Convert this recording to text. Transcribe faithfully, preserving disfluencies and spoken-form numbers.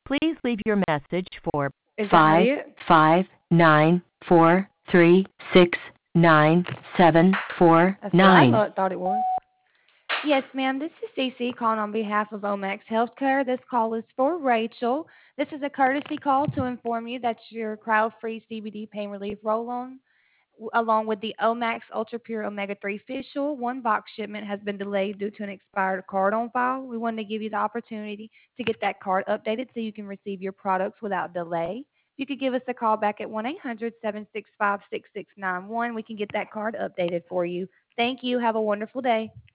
Please leave your message for Is that five Harriet? five nine four three six nine seven four That's what I nine. lo- thought it was. Yes, ma'am. This is Cece calling on behalf of Omax Healthcare. This call is for Rachel. This is a courtesy call to inform you that your crowd-free C B D pain relief roll-on, w- along with the Omax Ultra Pure Omega three Fish Oil, one box shipment has been delayed due to an expired card on file. We wanted to give you the opportunity to get that card updated so you can receive your products without delay. If you could give us a call back at one eight hundred seven six five six six nine one, we can get that card updated for you. Thank you. Have a wonderful day.